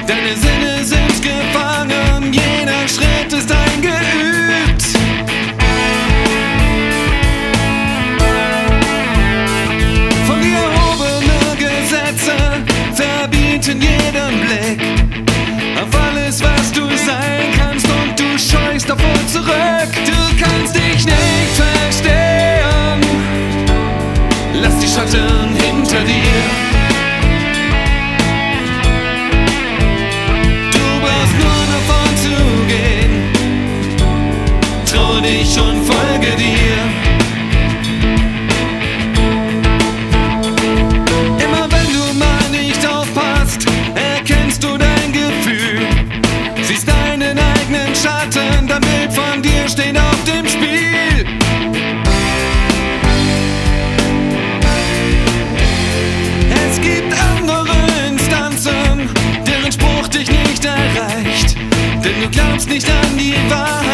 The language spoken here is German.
Deine Sinne sind gefangen, jeder Schritt ist eingeübt. Von dir erhobene Gesetze verbieten jeden Blick auf alles, was du sein kannst, und du scheust davor zurück. Du kannst dich nicht verstehen, lass die Schatten hinter dir. Du brauchst nur nach vorn zu gehen, trau dich und folge dir. Immer wenn du mal nicht aufpasst, erkennst du dein Gefühl, siehst deinen eigenen Schatten, dein Bild von dir steht auf dem Spiel. Es gibt andere Instanzen, deren Spruch dich nicht erreicht, denn du glaubst nicht an die Wahrheit.